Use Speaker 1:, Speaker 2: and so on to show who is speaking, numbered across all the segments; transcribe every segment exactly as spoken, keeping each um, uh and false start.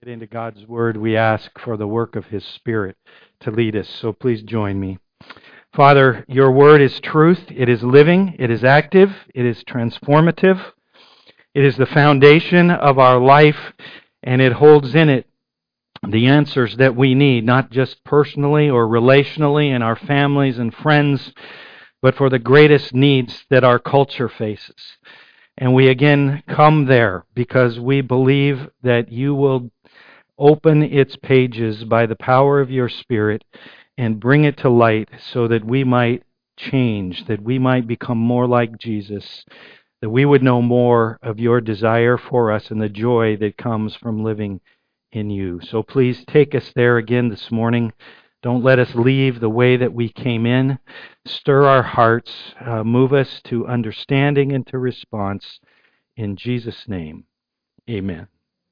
Speaker 1: Get into God's Word, we ask for the work of His Spirit to lead us. So please join me. Father, your Word is truth. It is living. It is active. It is transformative. It is the foundation of our life, and it holds in it the answers that we need, not just personally or relationally in our families and friends, but for the greatest needs that our culture faces. And we again come there because we believe that you will open its pages by the power of your Spirit and bring it to light so that we might change, that we might become more like Jesus, that we would know more of your desire for us and the joy that comes from living in you. So please take us there again this morning. Don't let us leave the way that we came in. Stir our hearts, uh, move us to understanding and to response. In Jesus' name, amen.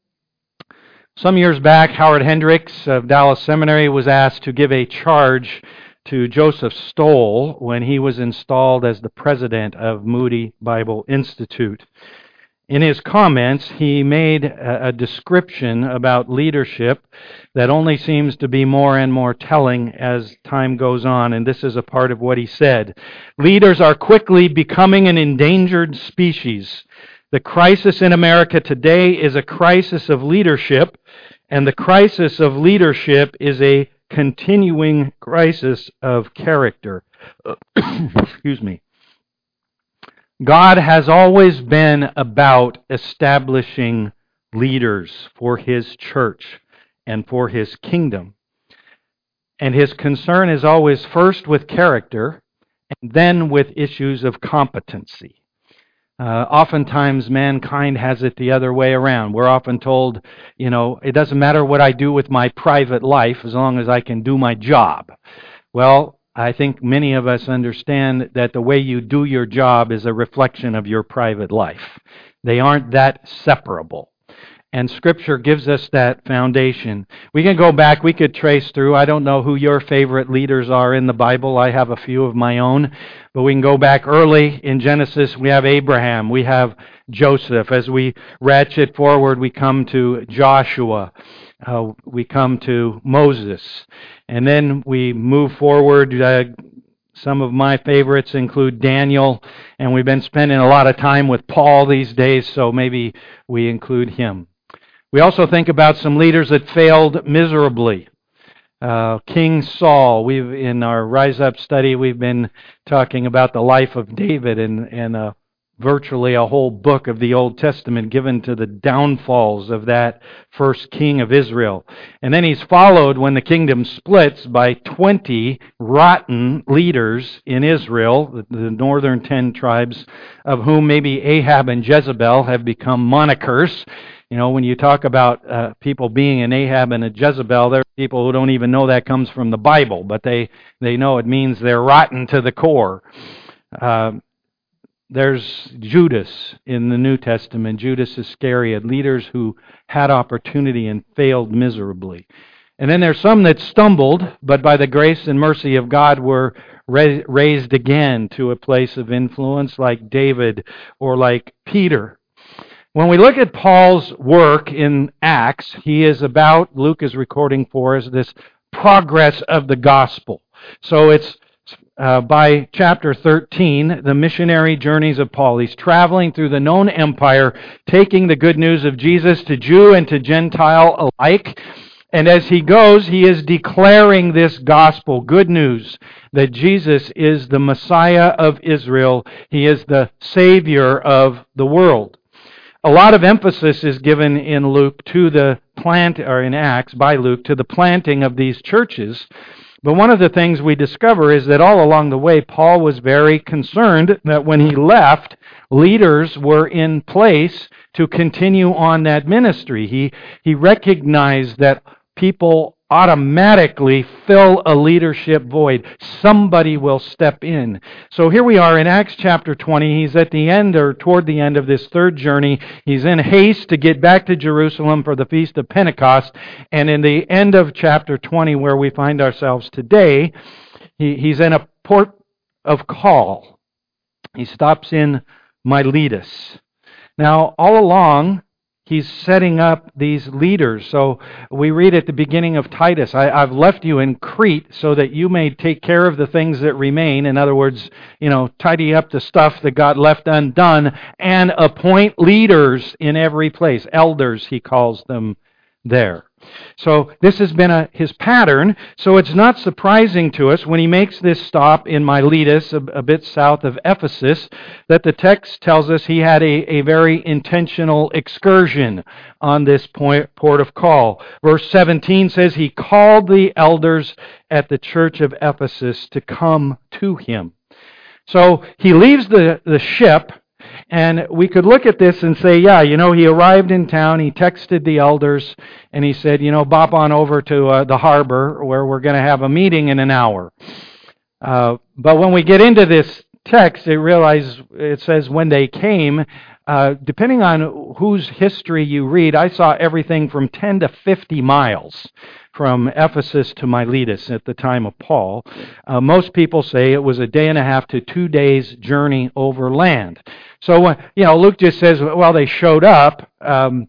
Speaker 1: Some years back, Howard Hendricks of Dallas Seminary was asked to give a charge to Joseph Stoll when he was installed as the president of Moody Bible Institute. In his comments, he made a description about leadership that only seems to be more and more telling as time goes on, and this is a part of what he said. Leaders are quickly becoming an endangered species. The crisis in America today is a crisis of leadership, and the crisis of leadership is a continuing crisis of character. Excuse me. God has always been about establishing leaders for His church and for His kingdom. And His concern is always first with character and then with issues of competency. Uh, oftentimes, mankind has it the other way around. We're often told, you know, it doesn't matter what I do with my private life as long as I can do my job. Well, I think many of us understand that the way you do your job is a reflection of your private life. They aren't that separable. And Scripture gives us that foundation. We can go back, we could trace through. I don't know who your favorite leaders are in the Bible. I have a few of my own. But we can go back early in Genesis. We have Abraham. We have Joseph. As we ratchet forward, we come to Joshua. Uh, we come to Moses. And then we move forward. Uh, some of my favorites include Daniel. And we've been spending a lot of time with Paul these days, so maybe we include him. We also think about some leaders that failed miserably. Uh, King Saul. We've in our Rise Up study, we've been talking about the life of David and and uh, virtually a whole book of the Old Testament given to the downfalls of that first king of Israel. And then he's followed when the kingdom splits by twenty rotten leaders in Israel, the, the northern ten tribes, of whom maybe Ahab and Jezebel have become monikers. You know, when you talk about uh, people being an Ahab and a Jezebel, there are people who don't even know that comes from the Bible, but they, they know it means they're rotten to the core. Uh, there's Judas in the New Testament, Judas Iscariot, leaders who had opportunity and failed miserably. And then there's some that stumbled, but by the grace and mercy of God were ra- raised again to a place of influence, like David or like Peter. When we look at Paul's work in Acts, he is about, Luke is recording for us, this progress of the gospel. So it's uh, by chapter thirteen, the missionary journeys of Paul. He's traveling through the known empire, taking the good news of Jesus to Jew and to Gentile alike. And as he goes, he is declaring this gospel, good news, that Jesus is the Messiah of Israel. He is the Savior of the world. A lot of emphasis is given in Luke to the plant, or in Acts by Luke, to the planting of these churches. But one of the things we discover is that all along the way, Paul was very concerned that when he left, leaders were in place to continue on that ministry. He, he recognized that people automatically fill a leadership void. Somebody will step in. So here we are in Acts chapter twenty. He's at the end or toward the end of this third journey. He's in haste to get back to Jerusalem for the Feast of Pentecost. And in the end of chapter twenty, where we find ourselves today, he, he's in a port of call. He stops in Miletus. Now, all along, He's setting up these leaders. So we read at the beginning of Titus, I, I've left you in Crete so that you may take care of the things that remain. In other words, you know, tidy up the stuff that got left undone and appoint leaders in every place. Elders, he calls them there. So this has been a, his pattern, so it's not surprising to us when he makes this stop in Miletus, a, a bit south of Ephesus, that the text tells us he had a, a very intentional excursion on this point, port of call. Verse seventeen says he called the elders at the church of Ephesus to come to him. So he leaves the, the ship. And we could look at this and say, yeah, you know, he arrived in town, he texted the elders, and he said, you know, bop on over to uh, the harbor where we're going to have a meeting in an hour. Uh, but when we get into this text, it realize it says when they came, uh, depending on whose history you read, I saw everything from ten to fifty miles from Ephesus to Miletus at the time of Paul. Uh, most people say it was a day and a half to two days journey over land. So, uh, you know, Luke just says, well, they showed up. Um,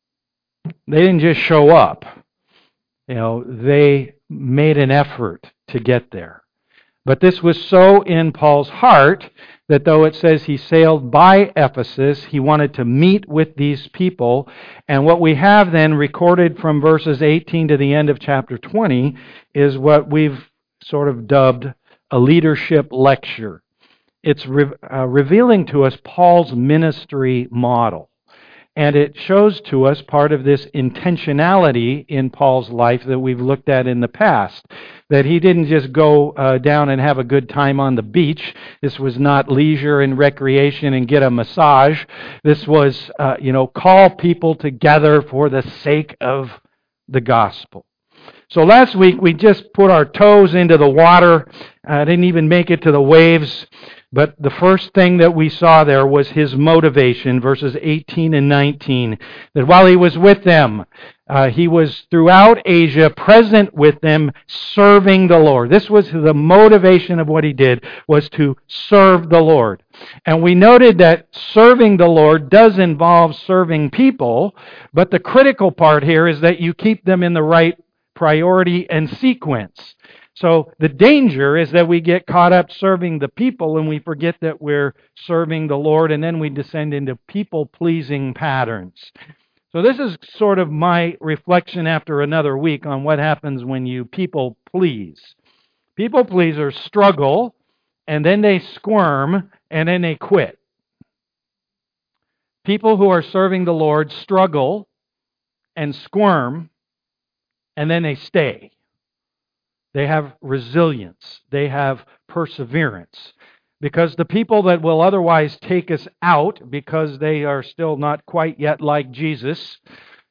Speaker 1: they didn't just show up. You know, they made an effort to get there. But this was so in Paul's heart that though it says he sailed by Ephesus, he wanted to meet with these people. And what we have then recorded from verses eighteen to the end of chapter twenty is what we've sort of dubbed a leadership lecture. It's re- uh, revealing to us Paul's ministry model. And it shows to us part of this intentionality in Paul's life that we've looked at in the past. That he didn't just go uh, down and have a good time on the beach. This was not leisure and recreation and get a massage. This was, uh, you know, call people together for the sake of the gospel. So last week we just put our toes into the water. I uh, didn't even make it to the waves. But the first thing that we saw there was his motivation, verses eighteen and nineteen, that while he was with them, uh, he was throughout Asia, present with them, serving the Lord. This was the motivation of what he did, was to serve the Lord. And we noted that serving the Lord does involve serving people, but the critical part here is that you keep them in the right priority and sequence. So the danger is that we get caught up serving the people and we forget that we're serving the Lord, and then we descend into people-pleasing patterns. So this is sort of my reflection after another week on what happens when you people please. People pleasers struggle, and then they squirm, and then they quit. People who are serving the Lord struggle and squirm, and then they stay. They have resilience. They have perseverance. Because the people that will otherwise take us out because they are still not quite yet like Jesus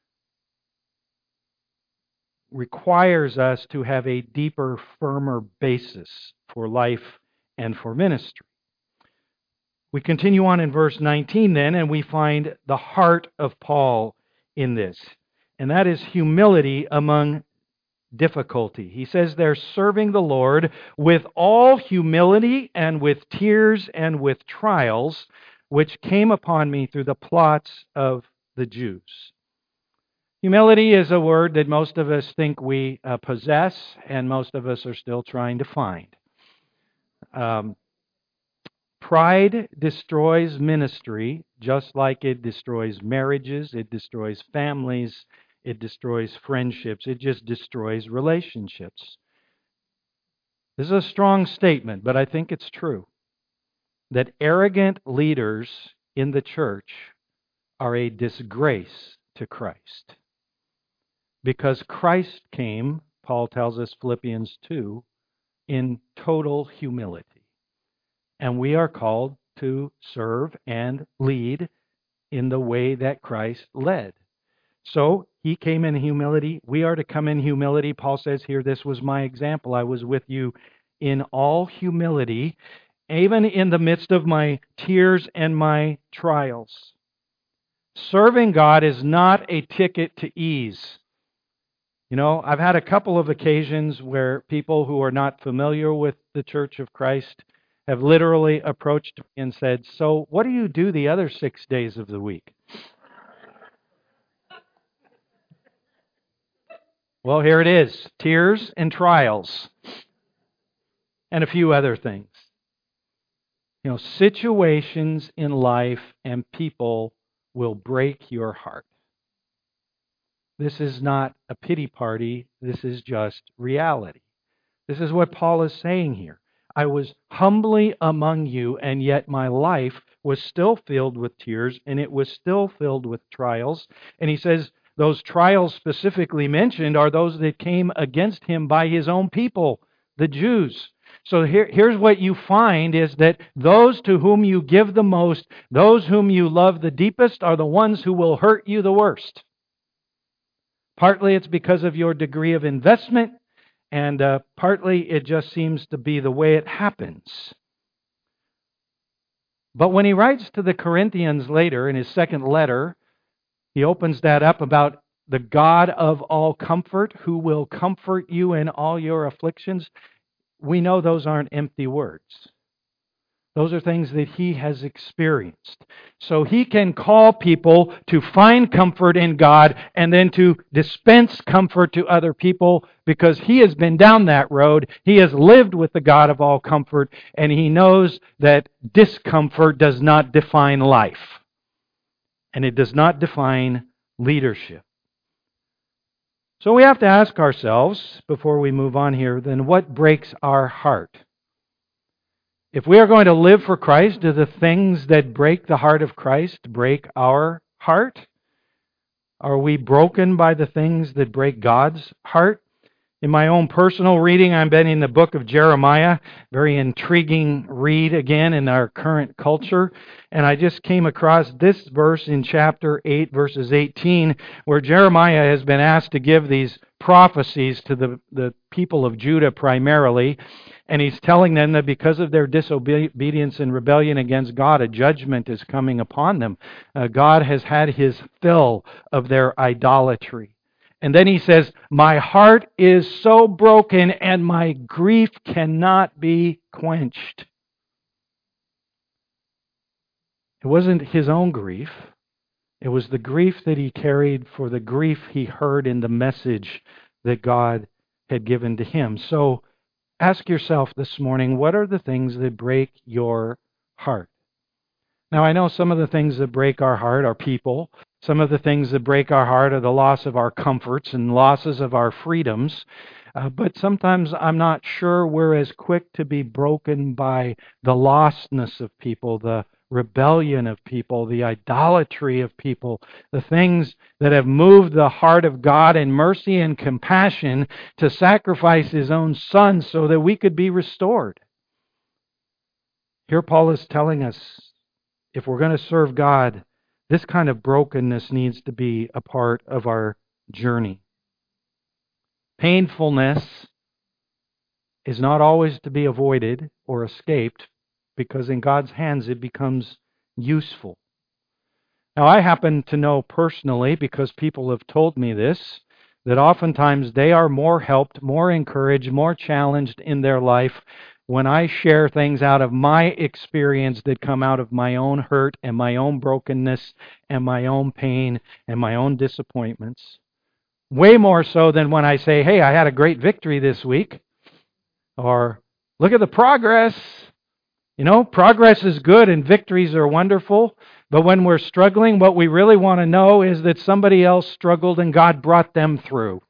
Speaker 1: requires us to have a deeper, firmer basis for life and for ministry. We continue on in verse nineteen then, and we find the heart of Paul in this. And that is humility among difficulty. He says they're serving the Lord with all humility and with tears and with trials, which came upon me through the plots of the Jews. Humility is a word that most of us think we uh, possess, and most of us are still trying to find. Um, pride destroys ministry, just like it destroys marriages, it destroys families, it destroys friendships. It just destroys relationships. This is a strong statement, but I think it's true. That arrogant leaders in the church are a disgrace to Christ. Because Christ came, Paul tells us, Philippians two, in total humility. And we are called to serve and lead in the way that Christ led. So he came in humility. We are to come in humility. Paul says here, this was my example. I was with you in all humility, even in the midst of my tears and my trials. Serving God is not a ticket to ease. You know, I've had a couple of occasions where people who are not familiar with the Church of Christ have literally approached me and said, so what do you do the other six days of the week? Well, here it is. Tears and trials. And a few other things. You know, situations in life and people will break your heart. This is not a pity party. This is just reality. This is what Paul is saying here. I was humbly among you, and yet my life was still filled with tears, and it was still filled with trials. And he says those trials specifically mentioned are those that came against him by his own people, the Jews. So here, here's what you find is that those to whom you give the most, those whom you love the deepest, are the ones who will hurt you the worst. Partly it's because of your degree of investment, and uh, partly it just seems to be the way it happens. But when he writes to the Corinthians later in his second letter, he opens that up about the God of all comfort who will comfort you in all your afflictions. We know those aren't empty words. Those are things that he has experienced. So he can call people to find comfort in God and then to dispense comfort to other people because he has been down that road. He has lived with the God of all comfort, and he knows that discomfort does not define life. And it does not define leadership. So we have to ask ourselves, before we move on here, then what breaks our heart? If we are going to live for Christ, do the things that break the heart of Christ break our heart? Are we broken by the things that break God's heart? In my own personal reading, I've been in the book of Jeremiah, very intriguing read again in our current culture, and I just came across this verse in chapter eight, verses eighteen, where Jeremiah has been asked to give these prophecies to the, the people of Judah primarily, and he's telling them that because of their disobedience and rebellion against God, a judgment is coming upon them. Uh, God has had his fill of their idolatry. And then he says, my heart is so broken and my grief cannot be quenched. It wasn't his own grief. It was the grief that he carried for the grief he heard in the message that God had given to him. So ask yourself this morning, what are the things that break your heart? Now, I know some of the things that break our heart are people. Some of the things that break our heart are the loss of our comforts and losses of our freedoms. Uh, but sometimes I'm not sure we're as quick to be broken by the lostness of people, the rebellion of people, the idolatry of people, the things that have moved the heart of God in mercy and compassion to sacrifice his own Son so that we could be restored. Here Paul is telling us, if we're going to serve God, this kind of brokenness needs to be a part of our journey. Painfulness is not always to be avoided or escaped, because in God's hands it becomes useful. Now, I happen to know personally, because people have told me this, that oftentimes they are more helped, more encouraged, more challenged in their life when I share things out of my experience that come out of my own hurt and my own brokenness and my own pain and my own disappointments. Way more so than when I say, hey, I had a great victory this week. Or, look at the progress. You know, progress is good and victories are wonderful. But when we're struggling, what we really want to know is that somebody else struggled and God brought them through.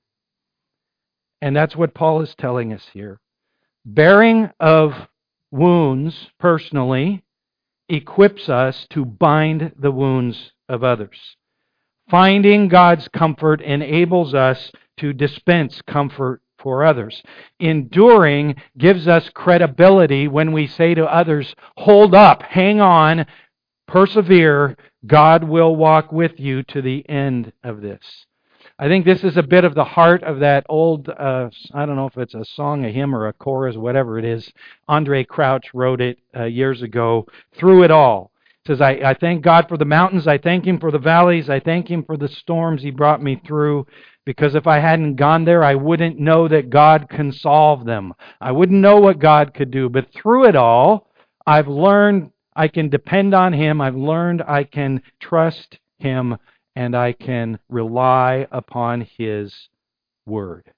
Speaker 1: And that's what Paul is telling us here. Bearing of wounds personally equips us to bind the wounds of others. Finding God's comfort enables us to dispense comfort for others. Enduring gives us credibility when we say to others, hold up, hang on, persevere, God will walk with you to the end of this. I think this is a bit of the heart of that old, uh, I don't know if it's a song, a hymn, or a chorus, whatever it is. Andre Crouch wrote it uh, years ago, Through It All. It says, I, I thank God for the mountains, I thank Him for the valleys, I thank Him for the storms He brought me through, because if I hadn't gone there, I wouldn't know that God can solve them. I wouldn't know what God could do. But through it all, I've learned I can depend on Him, I've learned I can trust Him, and I can rely upon His word.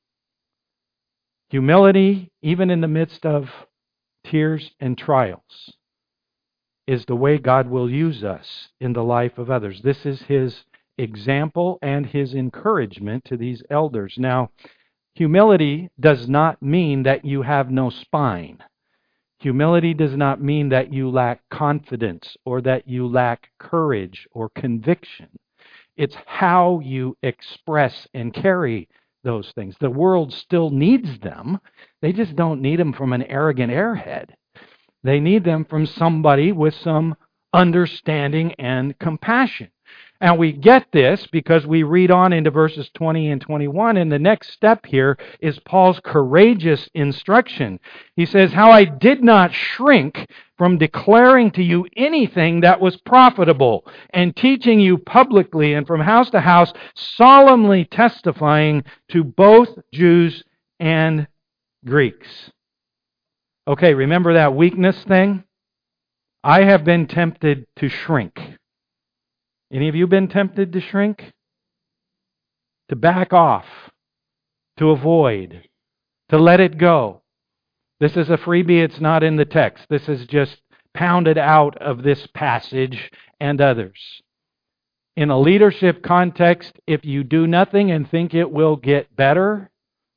Speaker 1: Humility, even in the midst of tears and trials, is the way God will use us in the life of others. This is His example and His encouragement to these elders. Now, humility does not mean that you have no spine. Humility does not mean that you lack confidence or that you lack courage or conviction. It's how you express and carry those things. The world still needs them. They just don't need them from an arrogant airhead. They need them from somebody with some understanding and compassion. And we get this because we read on into verses twenty and twenty-one, and the next step here is Paul's courageous instruction. He says, "How I did not shrink from declaring to you anything that was profitable, and teaching you publicly and from house to house, solemnly testifying to both Jews and Greeks." Okay, remember that weakness thing? I have been tempted to shrink. Any of you been tempted to shrink? To back off, to avoid, to let it go. This is a freebie, it's not in the text. This is just pounded out of this passage and others. In a leadership context, if you do nothing and think it will get better,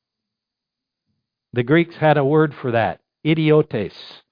Speaker 1: the Greeks had a word for that, idiotes.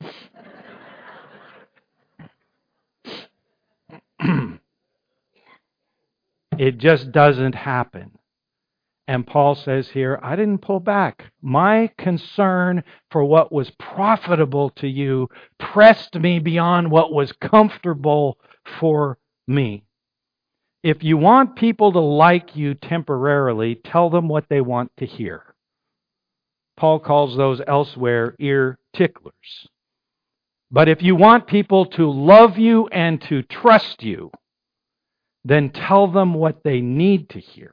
Speaker 1: It just doesn't happen. And Paul says here, I didn't pull back. My concern for what was profitable to you pressed me beyond what was comfortable for me. If you want people to like you temporarily, tell them what they want to hear. Paul calls those elsewhere ear ticklers. But if you want people to love you and to trust you, then tell them what they need to hear.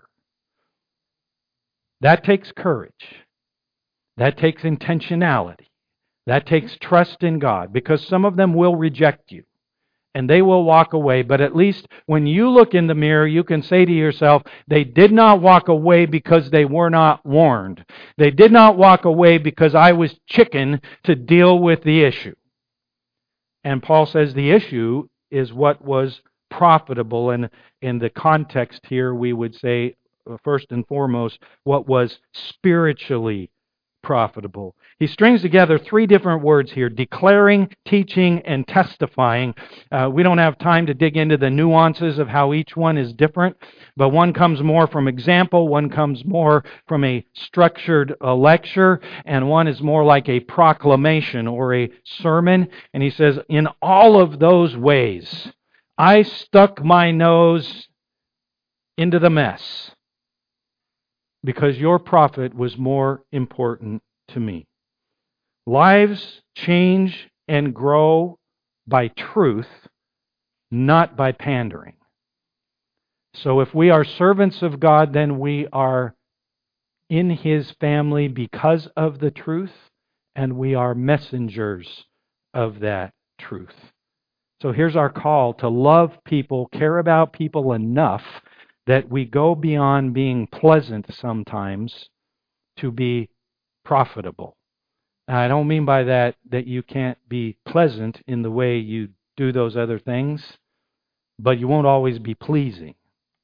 Speaker 1: That takes courage. That takes intentionality. That takes trust in God, because some of them will reject you and they will walk away. But at least when you look in the mirror, you can say to yourself, they did not walk away because they were not warned. They did not walk away because I was chicken to deal with the issue. And Paul says the issue is what was profitable. And in the context here, we would say, first and foremost, what was spiritually profitable. He strings together three different words here: declaring, teaching, and testifying. Uh, we don't have time to dig into the nuances of how each one is different, but one comes more from example, one comes more from a structured uh, lecture, and one is more like a proclamation or a sermon. And he says, in all of those ways, I stuck my nose into the mess because your profit was more important to me. Lives change and grow by truth, not by pandering. So if we are servants of God, then we are in His family because of the truth, and we are messengers of that truth. So here's our call to love people, care about people enough that we go beyond being pleasant sometimes to be profitable. Now, I don't mean by that that you can't be pleasant in the way you do those other things, but you won't always be pleasing.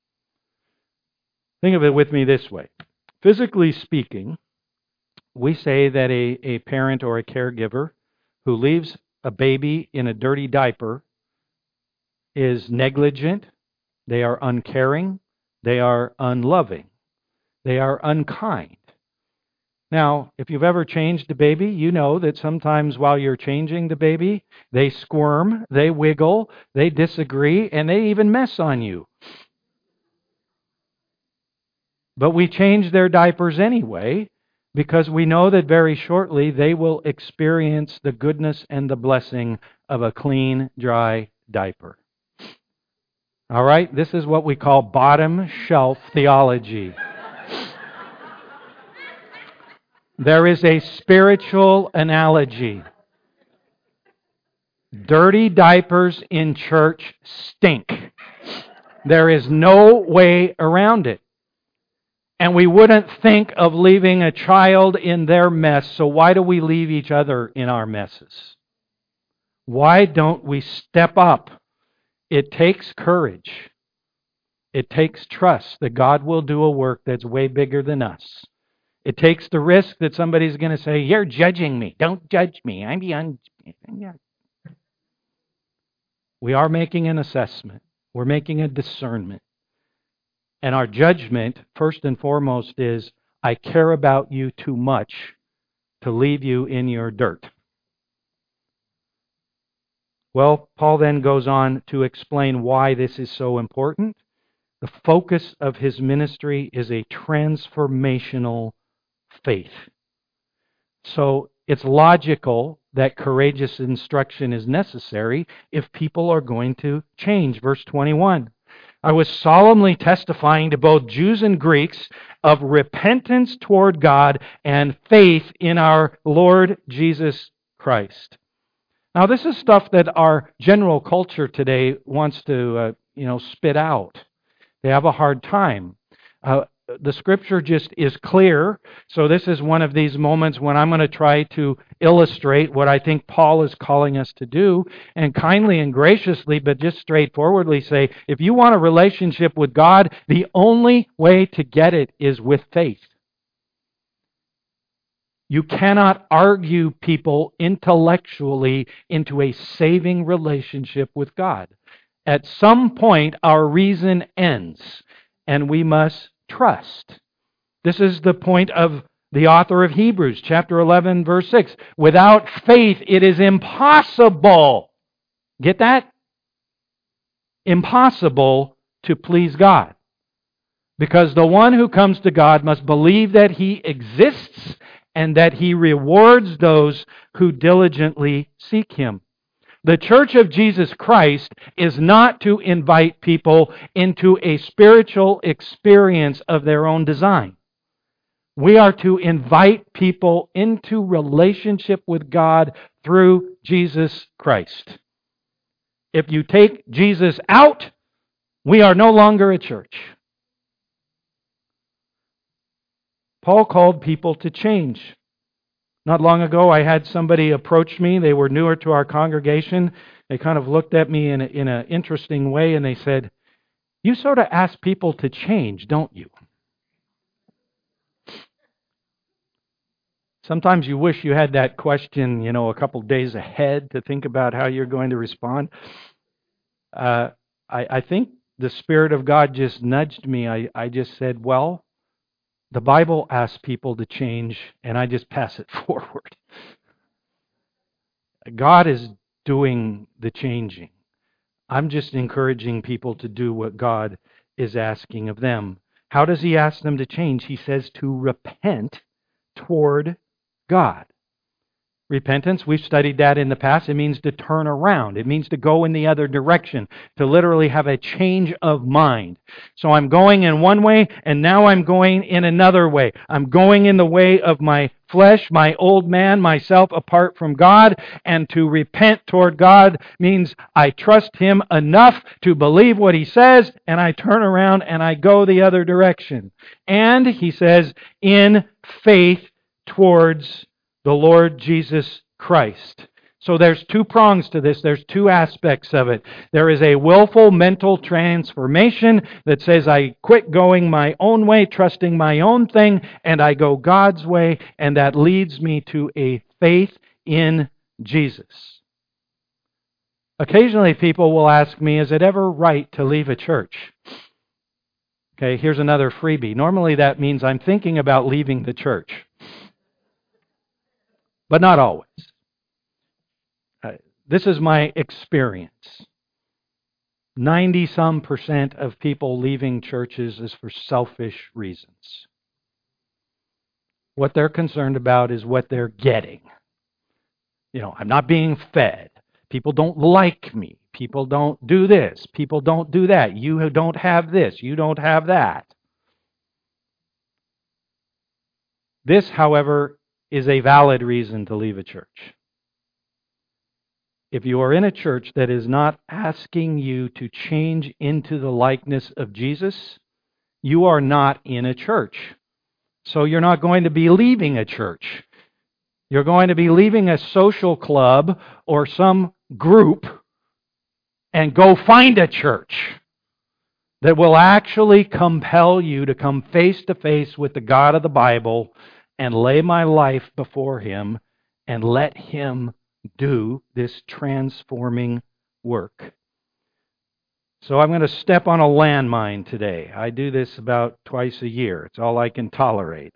Speaker 1: Think of it with me this way. Physically speaking, we say that a, a parent or a caregiver who leaves a baby in a dirty diaper is negligent, they are uncaring, they are unloving, they are unkind. Now, if you've ever changed a baby, you know that sometimes while you're changing the baby, they squirm, they wiggle, they disagree, and they even mess on you. But we change their diapers anyway, because we know that very shortly they will experience the goodness and the blessing of a clean, dry diaper. All right? This is what we call bottom shelf theology. There is a spiritual analogy. Dirty diapers in church stink. There is no way around it. And we wouldn't think of leaving a child in their mess, so why do we leave each other in our messes? Why don't we step up? It takes courage. It takes trust that God will do a work that's way bigger than us. It takes the risk that somebody's going to say, "You're judging me. Don't judge me. I'm beyond." Yeah. We are making an assessment. We're making a discernment. And our judgment, first and foremost, is, I care about you too much to leave you in your dirt. Well, Paul then goes on to explain why this is so important. The focus of his ministry is a transformational faith. So it's logical that courageous instruction is necessary if people are going to change. Verse twenty-one, I was solemnly testifying to both Jews and Greeks of repentance toward God and faith in our Lord Jesus Christ. Now, this is stuff that our general culture today wants to, uh, you know, spit out. They have a hard time. Uh, the Scripture just is clear. So this is one of these moments when I'm going to try to illustrate what I think Paul is calling us to do, and kindly and graciously, but just straightforwardly say, if you want a relationship with God, the only way to get it is with faith. You cannot argue people intellectually into a saving relationship with God. At some point, our reason ends, and we must trust. This is the point of the author of Hebrews, chapter eleven, verse six. Without faith, it is impossible. Get that? Impossible to please God. Because the one who comes to God must believe that He exists and that He rewards those who diligently seek Him. The Church of Jesus Christ is not to invite people into a spiritual experience of their own design. We are to invite people into relationship with God through Jesus Christ. If you take Jesus out, we are no longer a church. Paul called people to change. Not long ago, I had somebody approach me. They were newer to our congregation. They kind of looked at me in, a, in an interesting way, and they said, "You sort of ask people to change, don't you?" Sometimes you wish you had that question, you know, a couple days ahead to think about how you're going to respond. Uh, I, I think the Spirit of God just nudged me. I, I just said, well, the Bible asks people to change, and I just pass it forward. God is doing the changing. I'm just encouraging people to do what God is asking of them. How does He ask them to change? He says to repent toward God. Repentance, we've studied that in the past. It means to turn around. It means to go in the other direction, to literally have a change of mind. So I'm going in one way, and now I'm going in another way. I'm going in the way of my flesh, my old man, myself apart from God, and to repent toward God means I trust Him enough to believe what He says, and I turn around and I go the other direction. And, He says, in faith towards the Lord Jesus Christ. So there's two prongs to this. There's two aspects of it. There is a willful mental transformation that says I quit going my own way, trusting my own thing, and I go God's way, and that leads me to a faith in Jesus. Occasionally people will ask me, is it ever right to leave a church? Okay, here's another freebie. Normally that means I'm thinking about leaving the church. But not always. Uh, this is my experience. ninety-some percent of people leaving churches is for selfish reasons. What they're concerned about is what they're getting. You know, I'm not being fed. People don't like me. People don't do this. People don't do that. You don't have this. You don't have that. This, however, is a valid reason to leave a church. If you are in a church that is not asking you to change into the likeness of Jesus, you are not in a church. So you're not going to be leaving a church. You're going to be leaving a social club or some group and go find a church that will actually compel you to come face to face with the God of the Bible and lay my life before Him and let Him do this transforming work. So I'm going to step on a landmine today. I do this about twice a year. It's all I can tolerate.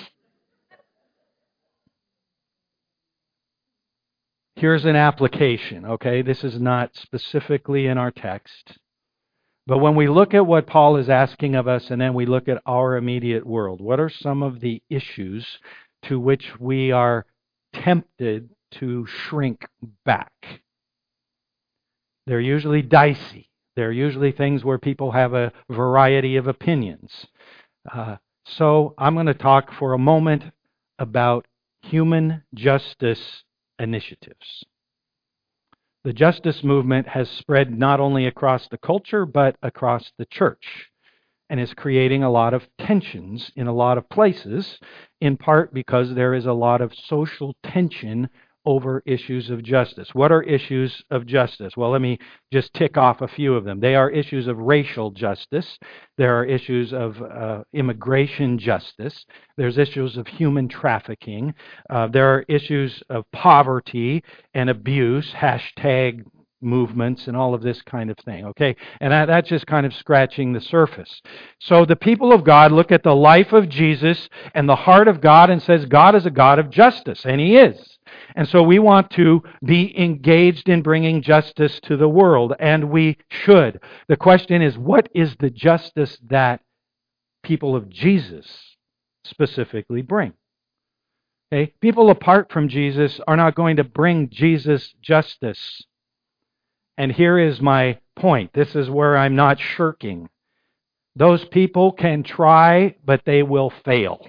Speaker 1: Here's an application, okay? This is not specifically in our text. But when we look at what Paul is asking of us and then we look at our immediate world, what are some of the issues to which we are tempted to shrink back? They're usually dicey. They're usually things where people have a variety of opinions. Uh, so I'm going to talk for a moment about human justice initiatives. The justice movement has spread not only across the culture, but across the church, and is creating a lot of tensions in a lot of places, in part because there is a lot of social tension over issues of justice. What are issues of justice? Well, let me just tick off a few of them. They are issues of racial justice. There are issues of uh, immigration justice. There's issues of human trafficking. Uh, there are issues of poverty and abuse, hashtag movements and all of this kind of thing, okay? And that, that's just kind of scratching the surface. So the people of God look at the life of Jesus and the heart of God and says God is a God of justice, and He is. And so we want to be engaged in bringing justice to the world, and we should. The question is, what is the justice that people of Jesus specifically bring? Okay? People apart from Jesus are not going to bring Jesus justice. And here is my point. This is where I'm not shirking. Those people can try, but they will fail.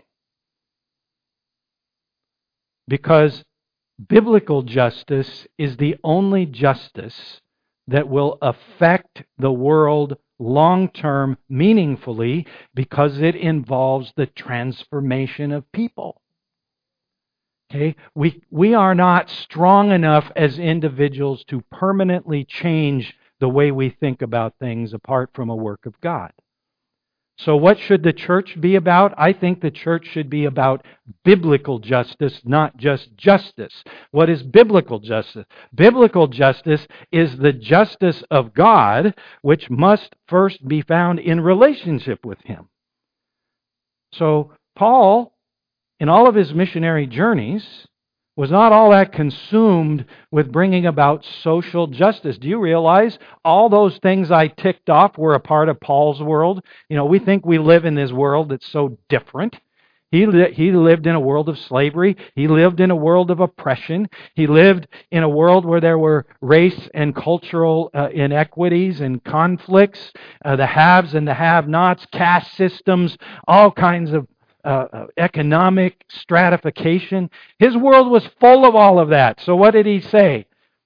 Speaker 1: Because biblical justice is the only justice that will affect the world long-term meaningfully, because it involves the transformation of people. Okay? We, we are not strong enough as individuals to permanently change the way we think about things apart from a work of God. So what should the church be about? I think the church should be about biblical justice, not just justice. What is biblical justice? Biblical justice is the justice of God, which must first be found in relationship with Him. So Paul, in all of his missionary journeys, was not all that consumed with bringing about social justice. Do you realize all those things I ticked off were a part of Paul's world? You know, we think we live in this world that's so different. He, li- he lived in a world of slavery. He lived in a world of oppression. He lived in a world where there were race and cultural uh, inequities and conflicts, uh, the haves and the have-nots, caste systems, all kinds of Uh, economic stratification. His world was full of all of that. So what did he say?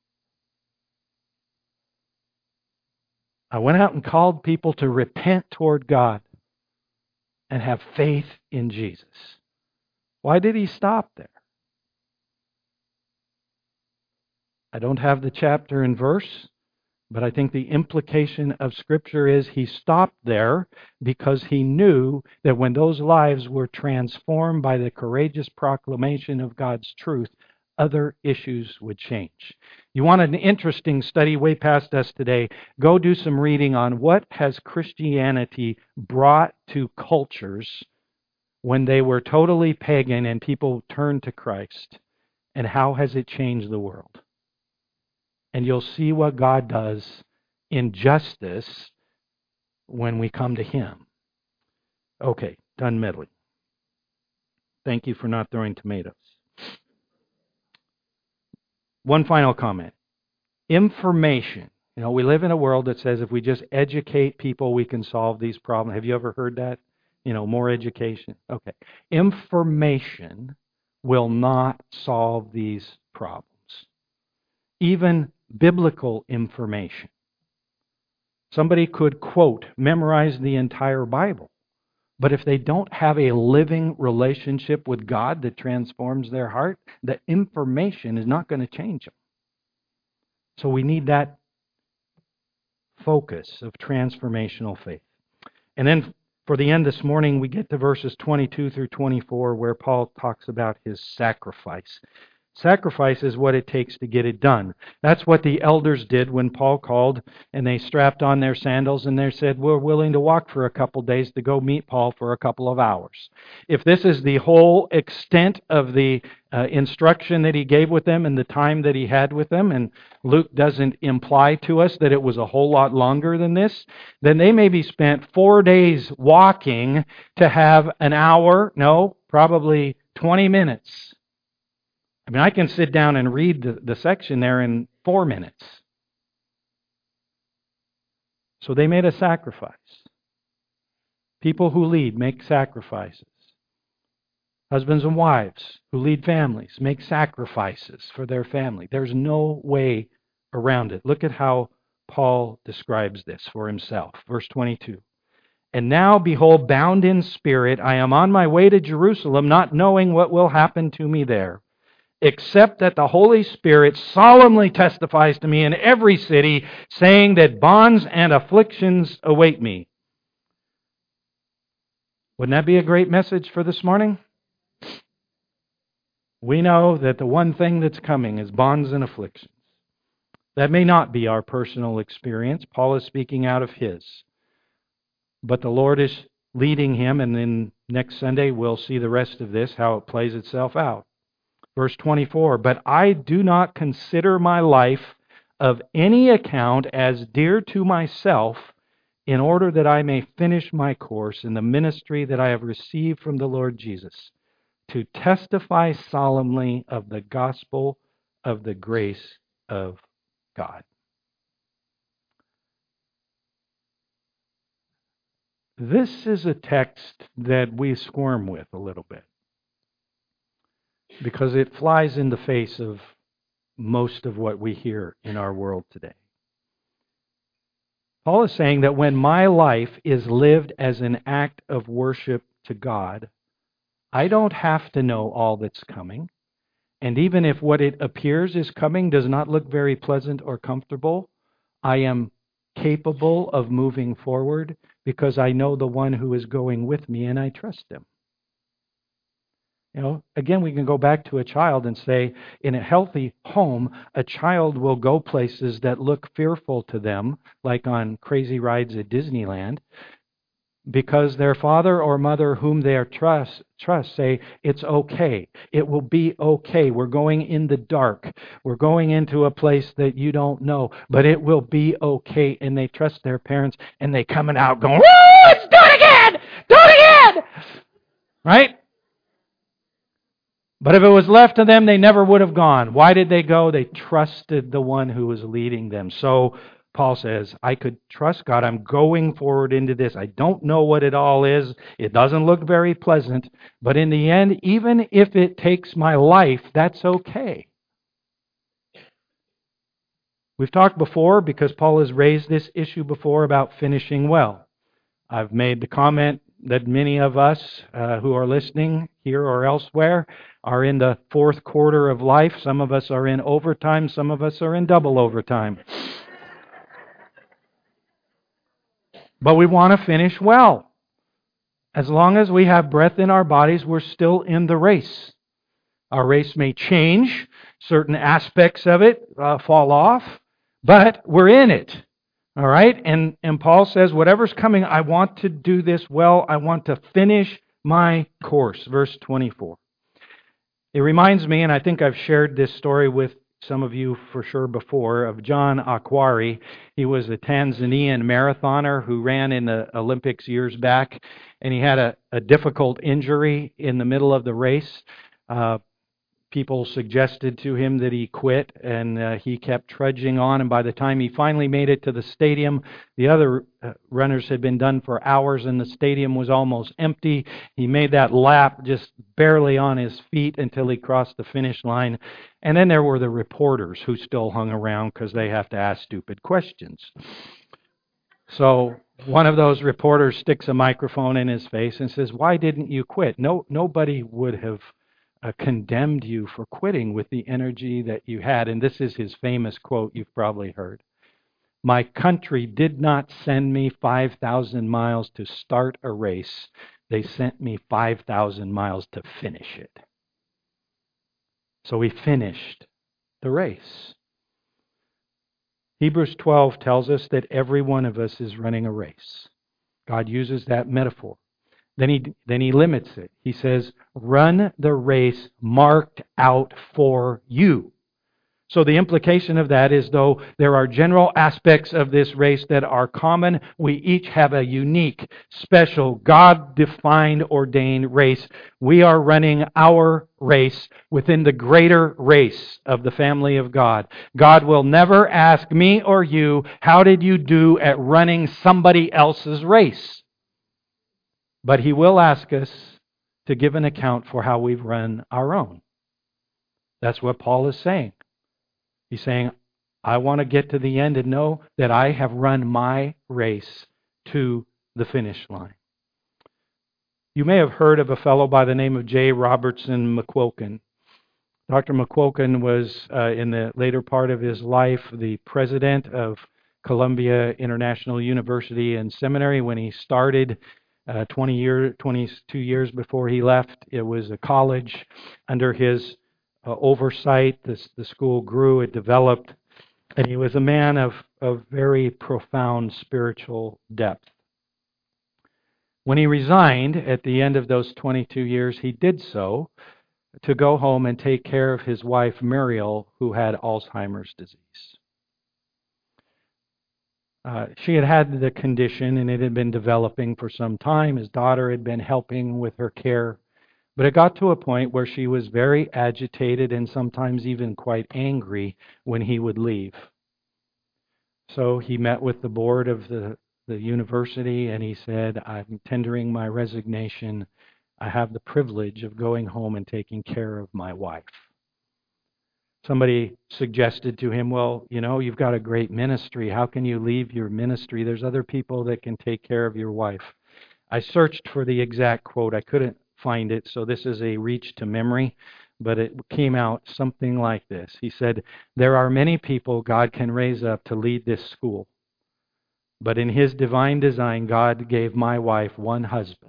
Speaker 1: I went out and called people to repent toward God and have faith in Jesus. Why did he stop there? I don't have the chapter and verse, but I think the implication of Scripture is he stopped there because he knew that when those lives were transformed by the courageous proclamation of God's truth, other issues would change. You want an interesting study way past us today? Go do some reading on what has Christianity brought to cultures when they were totally pagan and people turned to Christ, and how has it changed the world? And you'll see what God does in justice when we come to Him. Okay, done meddling. Thank you for not throwing tomatoes. One final comment. Information. You know, we live in a world that says if we just educate people, we can solve these problems. Have you ever heard that? You know, more education. Okay. Information will not solve these problems. Even biblical information. Somebody could quote, memorize the entire Bible, But if they don't have a living relationship with God that transforms their heart, the information is not going to change them. So we need that focus of transformational faith. And then for the end this morning, we get to verses twenty-two through twenty-four, where Paul talks about his sacrifice. Sacrifice is what it takes to get it done. That's what the elders did when Paul called, and they strapped on their sandals and they said, we're willing to walk for a couple days to go meet Paul for a couple of hours. If this is the whole extent of the uh, instruction that he gave with them and the time that he had with them, and Luke doesn't imply to us that it was a whole lot longer than this, then they maybe spent four days walking to have an hour, no, probably twenty minutes. I mean, I can sit down and read the, the section there in four minutes. So they made a sacrifice. People who lead make sacrifices. Husbands and wives who lead families make sacrifices for their family. There's no way around it. Look at how Paul describes this for himself. Verse twenty-two. And now, behold, bound in spirit, I am on my way to Jerusalem, not knowing what will happen to me there, except that the Holy Spirit solemnly testifies to me in every city, saying that bonds and afflictions await me. Wouldn't that be a great message for this morning? We know that the one thing that's coming is bonds and afflictions. That may not be our personal experience. Paul is speaking out of his. But the Lord is leading him, and then next Sunday we'll see the rest of this, how it plays itself out. Verse twenty-four, but I do not consider my life of any account as dear to myself, in order that I may finish my course in the ministry that I have received from the Lord Jesus, to testify solemnly of the gospel of the grace of God. This is a text that we squirm with a little bit, because it flies in the face of most of what we hear in our world today. Paul is saying that when my life is lived as an act of worship to God, I don't have to know all that's coming. And even if what it appears is coming does not look very pleasant or comfortable, I am capable of moving forward because I know the one who is going with me and I trust him. You know, again, we can go back to a child and say, in a healthy home, a child will go places that look fearful to them, like on crazy rides at Disneyland, because their father or mother whom they are trust trust say, it's okay. It will be okay. We're going in the dark. We're going into a place that you don't know, but it will be okay. And they trust their parents, and they coming out going, woo, let's do it again! Do it again! Right? But if it was left to them, they never would have gone. Why did they go? They trusted the one who was leading them. So Paul says, I could trust God. I'm going forward into this. I don't know what it all is. It doesn't look very pleasant. But in the end, even if it takes my life, that's okay. We've talked before, because Paul has raised this issue before, about finishing well. I've made the comment that many of us uh, who are listening here or elsewhere are in the fourth quarter of life. Some of us are in overtime. Some of us are in double overtime. But we want to finish well. As long as we have breath in our bodies, we're still in the race. Our race may change. Certain aspects of it uh, fall off. But we're in it. All right? And, and Paul says, whatever's coming, I want to do this well. I want to finish my course. Verse twenty-four. It reminds me, and I think I've shared this story with some of you for sure before, of John Akwari. He was a Tanzanian marathoner who ran in the Olympics years back, and he had a, a difficult injury in the middle of the race. Uh, People suggested to him that he quit, and uh, he kept trudging on. And by the time he finally made it to the stadium, the other uh, runners had been done for hours, and the stadium was almost empty. He made that lap just barely on his feet until he crossed the finish line. And then there were the reporters who still hung around because they have to ask stupid questions. So one of those reporters sticks a microphone in his face and says, "Why didn't you quit?" No, nobody would have uh, condemned you for quitting with the energy that you had. And this is his famous quote you've probably heard. "My country did not send me five thousand miles to start a race. They sent me five thousand miles to finish it." So we finished the race. Hebrews twelve tells us that every one of us is running a race. God uses that metaphor. Then he, then he limits it. He says, "Run the race marked out for you." So the implication of that is, though there are general aspects of this race that are common, we each have a unique, special, God-defined, ordained race. We are running our race within the greater race of the family of God. God will never ask me or you, "How did you do at running somebody else's race?" But He will ask us to give an account for how we've run our own. That's what Paul is saying. He's saying, I want to get to the end and know that I have run my race to the finish line. You may have heard of a fellow by the name of J. Robertson McQuilkin. Doctor McQuilkin was, uh, in the later part of his life, the president of Columbia International University and Seminary. When he started uh, twenty year, twenty-two years before he left, it was a college. Under his uh, oversight, this, the school grew, it developed, and he was a man of, of very profound spiritual depth. When he resigned at the end of those twenty-two years, he did so to go home and take care of his wife, Muriel, who had Alzheimer's disease. Uh, she had had the condition, and it had been developing for some time. His daughter had been helping with her care. But it got to a point where she was very agitated and sometimes even quite angry when he would leave. So he met with the board of the, the university, and he said, "I'm tendering my resignation. I have the privilege of going home and taking care of my wife." Somebody suggested to him, "Well, you know, you've got a great ministry. How can you leave your ministry? There's other people that can take care of your wife." I searched for the exact quote. I couldn't find it, so this is a reach to memory, but it came out something like this. He said, "There are many people God can raise up to lead this school, but in His divine design, God gave my wife one husband.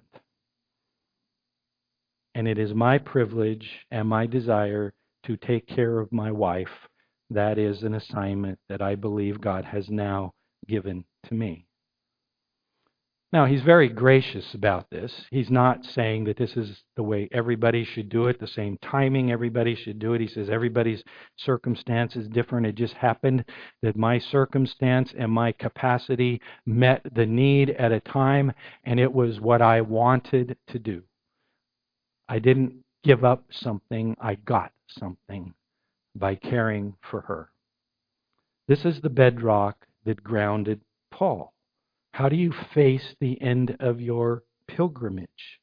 Speaker 1: And it is my privilege and my desire to take care of my wife. That is an assignment that I believe God has now given to me." Now, he's very gracious about this. He's not saying that this is the way everybody should do it, the same timing everybody should do it. He says everybody's circumstance is different. It just happened that my circumstance and my capacity met the need at a time, and it was what I wanted to do. I didn't give up something, I got something by caring for her. This is the bedrock that grounded Paul. How do you face the end of your pilgrimage?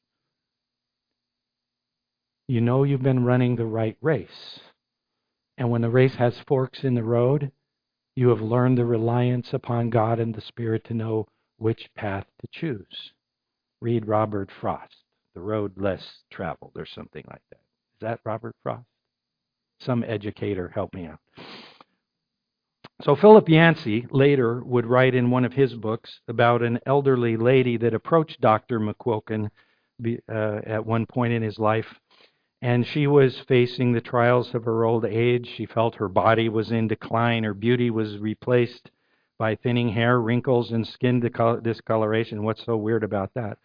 Speaker 1: You know you've been running the right race. And when the race has forks in the road, you have learned the reliance upon God and the Spirit to know which path to choose. Read Robert Frost, The Road Less Traveled, or something like that. Is that Robert Frost? Some educator help me out. So Philip Yancey later would write in one of his books about an elderly lady that approached Doctor McQuilkin uh, at one point in his life, and she was facing the trials of her old age. She felt her body was in decline, her beauty was replaced by thinning hair, wrinkles, and skin discoloration. What's so weird about that?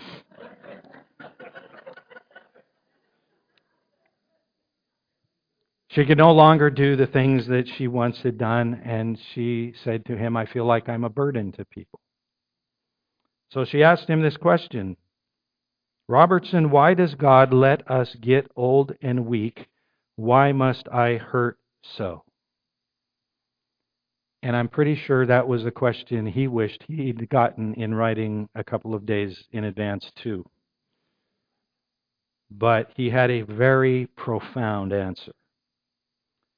Speaker 1: She could no longer do the things that she once had done, and she said to him, "I feel like I'm a burden to people." So she asked him this question, "Robertson, why does God let us get old and weak? Why must I hurt so?" And I'm pretty sure that was a question he wished he'd gotten in writing a couple of days in advance too. But he had a very profound answer.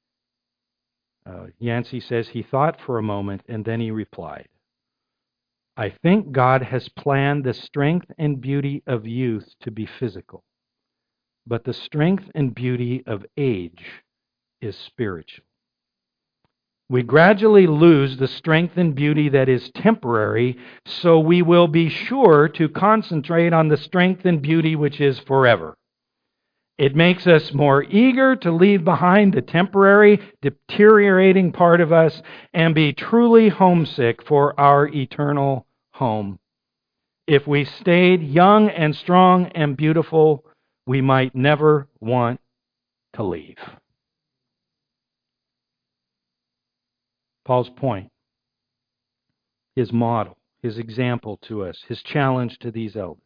Speaker 1: Uh, Yancey says he thought for a moment and then he replied, I think God has planned the strength and beauty of youth to be physical, but the strength and beauty of age is spiritual. We gradually lose the strength and beauty that is temporary, so we will be sure to concentrate on the strength and beauty which is forever. It makes us more eager to leave behind the temporary, deteriorating part of us and be truly homesick for our eternal home. If we stayed young and strong and beautiful, we might never want to leave. Paul's point, his model, his example to us, his challenge to these elders.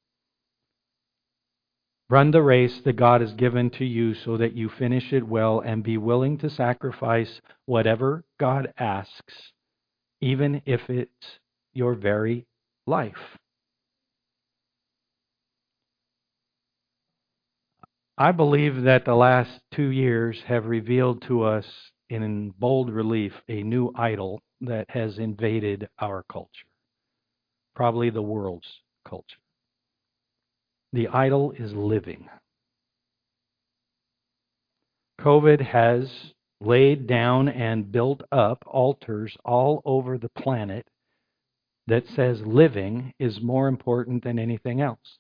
Speaker 1: Run the race that God has given to you so that you finish it well and be willing to sacrifice whatever God asks, even if it's your very life. I believe that the last two years have revealed to us in bold relief a new idol that has invaded our culture, probably the world's culture. The idol is living. COVID has laid down and built up altars all over the planet that says living is more important than anything else.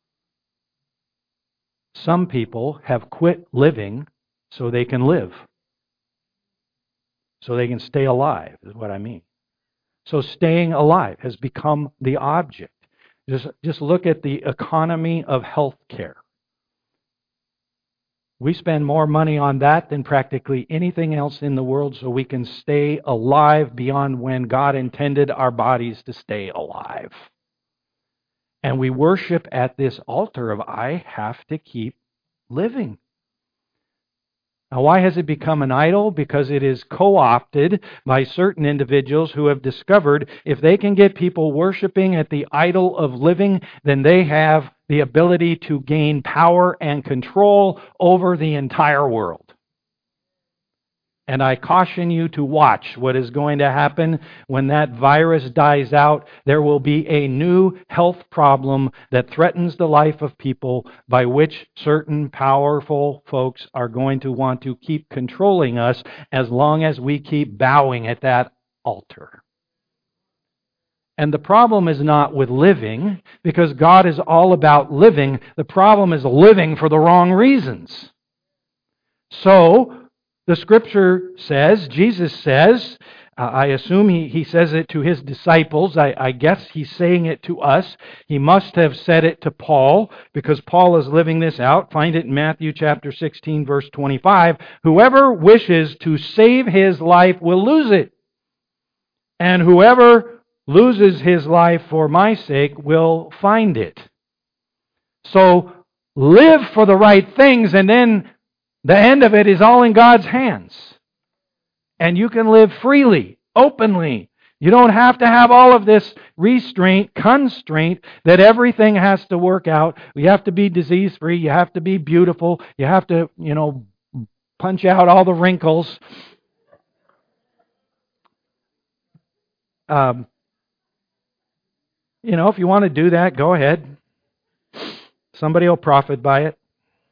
Speaker 1: Some people have quit living so they can live. So they can stay alive, is what I mean. So staying alive has become the object. Just, just look at the economy of health care. We spend more money on that than practically anything else in the world so we can stay alive beyond when God intended our bodies to stay alive. And we worship at this altar of I have to keep living. Now, why has it become an idol? Because it is co-opted by certain individuals who have discovered if they can get people worshiping at the idol of living, then they have the ability to gain power and control over the entire world. And I caution you to watch what is going to happen when that virus dies out. There will be a new health problem that threatens the life of people by which certain powerful folks are going to want to keep controlling us as long as we keep bowing at that altar. And the problem is not with living, because God is all about living. The problem is living for the wrong reasons. So, the Scripture says, Jesus says, uh, I assume he, he says it to his disciples. I, I guess he's saying it to us. He must have said it to Paul, because Paul is living this out. Find it in Matthew chapter sixteen, verse twenty-five. Whoever wishes to save his life will lose it. And whoever loses his life for my sake will find it. So live for the right things, and then the end of it is all in God's hands. And you can live freely, openly. You don't have to have all of this restraint, constraint that everything has to work out. You have to be disease-free. You have to be beautiful. You have to, you know, punch out all the wrinkles. Um, you know, if you want to do that, go ahead. Somebody will profit by it.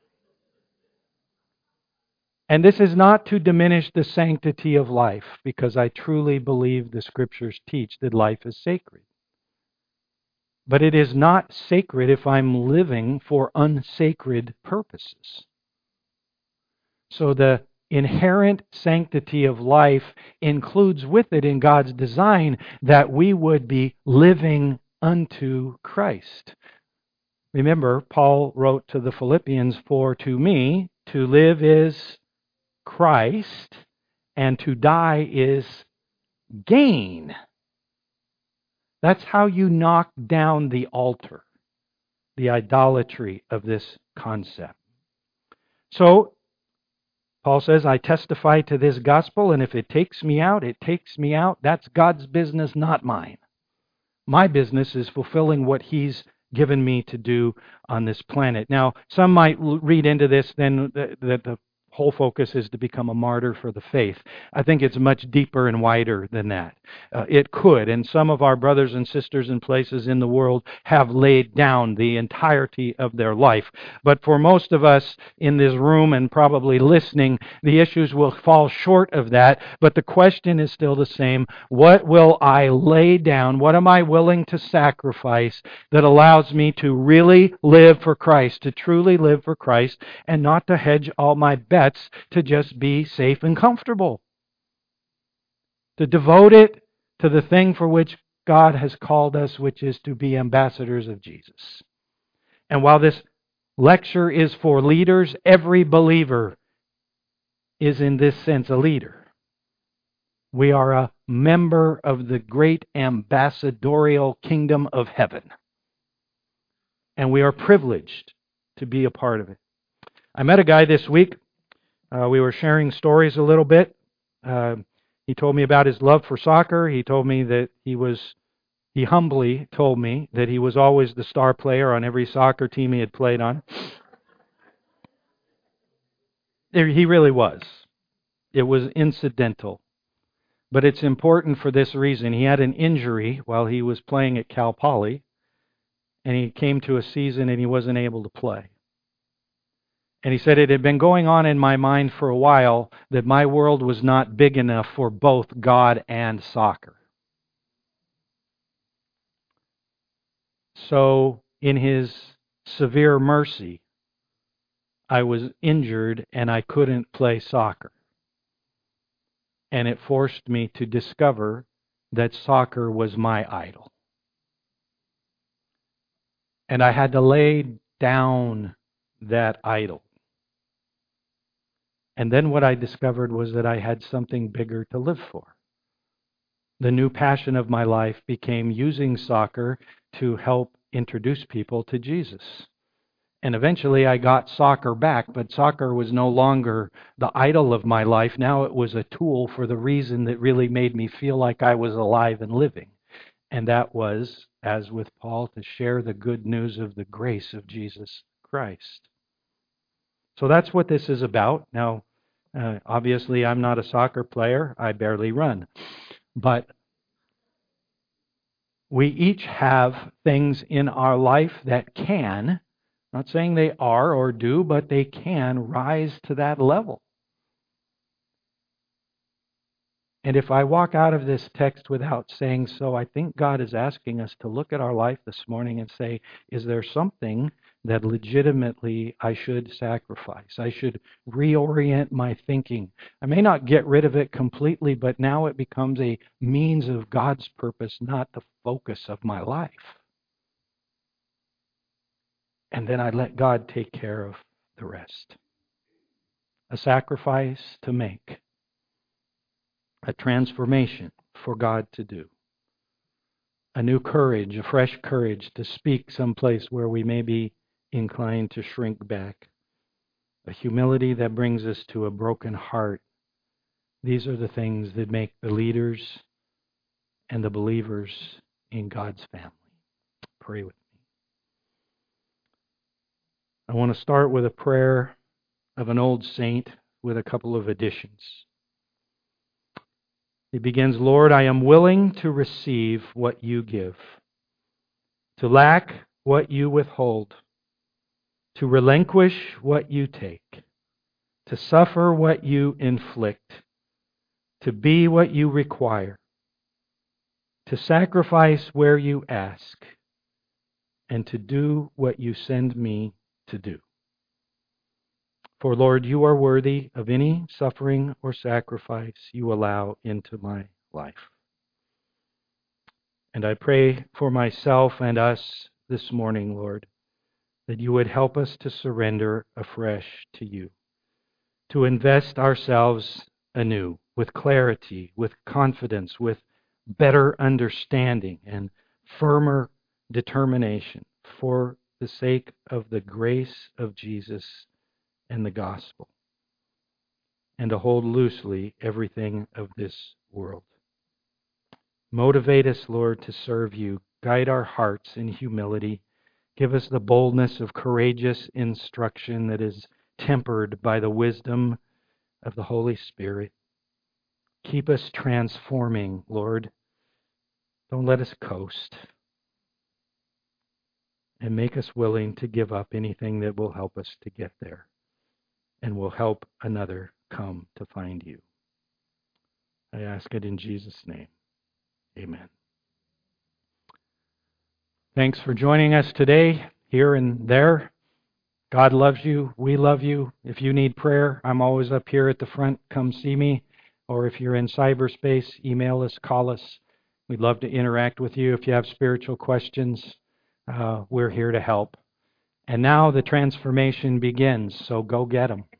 Speaker 1: And this is not to diminish the sanctity of life, because I truly believe the Scriptures teach that life is sacred. But it is not sacred if I'm living for unsacred purposes. So the inherent sanctity of life includes with it in God's design that we would be living unto Christ. Remember, Paul wrote to the Philippians, "For to me, to live is Christ, and to die is gain." That's how you knock down the altar, the idolatry of this concept. So, Paul says, I testify to this gospel, and if it takes me out, it takes me out. That's God's business, not mine. My business is fulfilling what He's given me to do on this planet. Now, some might read into this then that the whole focus is to become a martyr for the faith. I think it's much deeper and wider than that. Uh, it could, and some of our brothers and sisters in places in the world have laid down the entirety of their life. But for most of us in this room and probably listening, the issues will fall short of that. But the question is still the same. What will I lay down? What am I willing to sacrifice that allows me to really live for Christ, to truly live for Christ, and not to hedge all my bets to just be safe and comfortable? To devote it to the thing for which God has called us, which is to be ambassadors of Jesus. And while this lecture is for leaders, every believer is in this sense a leader. We are a member of the great ambassadorial kingdom of heaven. And we are privileged to be a part of it. I met a guy this week. Uh, we were sharing stories a little bit. Uh, he told me about his love for soccer. He told me that he was, he humbly told me that he was always the star player on every soccer team he had played on. He really was. It was incidental. But it's important for this reason. He had an injury while he was playing at Cal Poly, and he came to a season and he wasn't able to play. And he said, it had been going on in my mind for a while that my world was not big enough for both God and soccer. So, in his severe mercy, I was injured and I couldn't play soccer. And it forced me to discover that soccer was my idol. And I had to lay down that idol. And then what I discovered was that I had something bigger to live for. The new passion of my life became using soccer to help introduce people to Jesus. And eventually I got soccer back, but soccer was no longer the idol of my life. Now it was a tool for the reason that really made me feel like I was alive and living. And that was, as with Paul, to share the good news of the grace of Jesus Christ. So that's what this is about. Now, uh, obviously, I'm not a soccer player. I barely run. But we each have things in our life that can, not saying they are or do, but they can rise to that level. And if I walk out of this text without saying so, I think God is asking us to look at our life this morning and say, is there something that legitimately I should sacrifice? I should reorient my thinking. I may not get rid of it completely, but now it becomes a means of God's purpose, not the focus of my life. And then I let God take care of the rest. A sacrifice to make. A transformation for God to do. A new courage, a fresh courage to speak someplace where we may be inclined to shrink back. A humility that brings us to a broken heart. These are the things that make the leaders and the believers in God's family. Pray with me. I want to start with a prayer of an old saint with a couple of additions. It begins, Lord, I am willing to receive what you give, to lack what you withhold, to relinquish what you take, to suffer what you inflict, to be what you require, to sacrifice where you ask, and to do what you send me to do. For, Lord, you are worthy of any suffering or sacrifice you allow into my life. And I pray for myself and us this morning, Lord, that you would help us to surrender afresh to you, to invest ourselves anew with clarity, with confidence, with better understanding and firmer determination for the sake of the grace of Jesus and the gospel, and to hold loosely everything of this world. Motivate us, Lord, to serve you. Guide our hearts in humility. Give us the boldness of courageous instruction that is tempered by the wisdom of the Holy Spirit. Keep us transforming, Lord. Don't let us coast. And make us willing to give up anything that will help us to get there and will help another come to find you. I ask it in Jesus' name. Amen. Thanks for joining us today, here and there. God loves you. We love you. If you need prayer, I'm always up here at the front. Come see me. Or if you're in cyberspace, email us, call us. We'd love to interact with you. If you have spiritual questions, uh, we're here to help. And now the transformation begins, so go get them.